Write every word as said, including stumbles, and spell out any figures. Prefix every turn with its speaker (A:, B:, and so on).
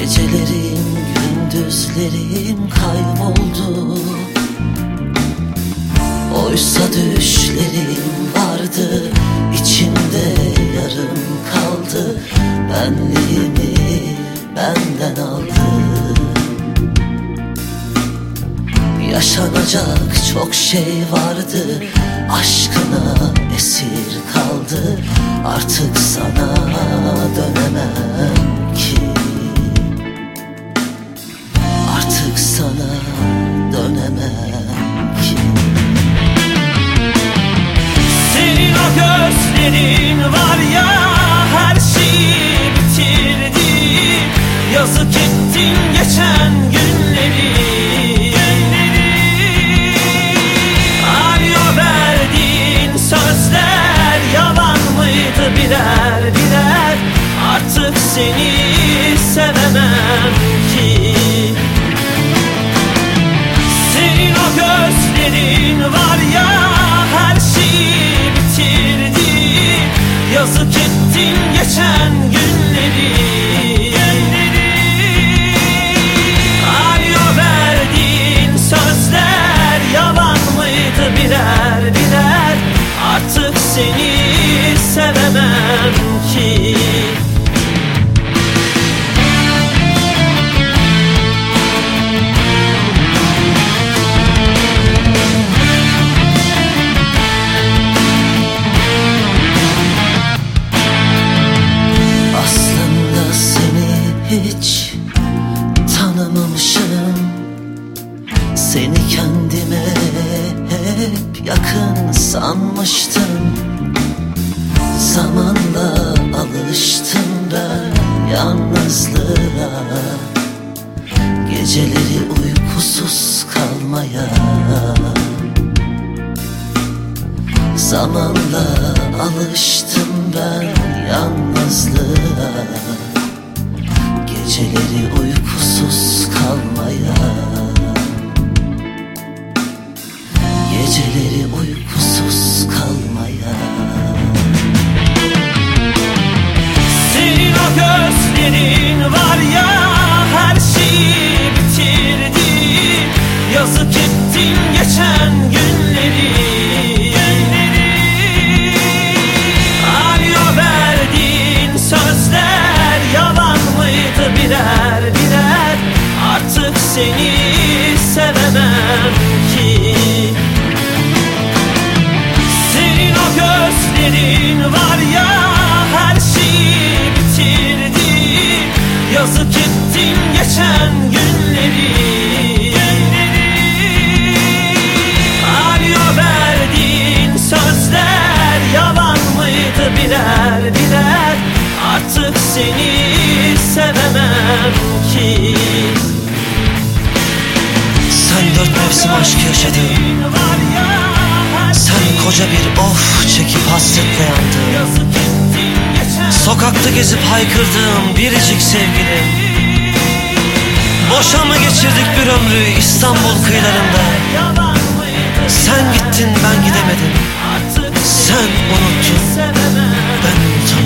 A: Gecelerim, gündüzlerim kayboldu. Oysa düşlerim vardı, içimde yarım kaldı. Benliğimi benden aldı. Yaşanacak çok şey vardı, aşkına esir kaldı. Artık sana dönemem ki, artık sana dönemem ki.
B: Senin o gözlerin var ya, her şeyi bitirdi. Yazık ettin geçen günleri. Arıyor verdiğin sözler yalan mıydı birer birer. Artık seni sevemem ki. Senin o gözlerin var ya, her şeyi bitirdi. Yazık ettin geçen günleri. Arıyor verdiğin sözler yalan mıydı birer birer. Artık seni sevemem ki.
A: Hiç tanımamışım, seni kendime hep yakın sanmıştım. Zamanla alıştım ben yalnızlığa, geceleri uykusuz kalmaya. Zamanla alıştım ben yalnızlığa, geceleri uykusuz kalmaya. Geceleri uykusuz kalmaya.
B: Senin o gözlerin var ya, her şeyi bitirdi. Yazık ettin geçen günleri. Arıyor verdiğin sözler yalan mıydı birer birer. Artık seni sevemem ki. Senin o gözlerin var ya, her şeyi bitirdi. Yazık ettin geçen günleri. Arıyor verdiğin sözler yalan mıydı birer birer. Artık seni sevemem ki.
A: Sen dört mevsim aşk yaşadın, sen koca bir of çekip hasretle yandın. Sokakta gezip haykırdığım biricik sevgilim, boşa mı geçirdik bir ömrü İstanbul kıyılarında? Sen gittin ben gidemedim, sen unuttun ben unutamadım.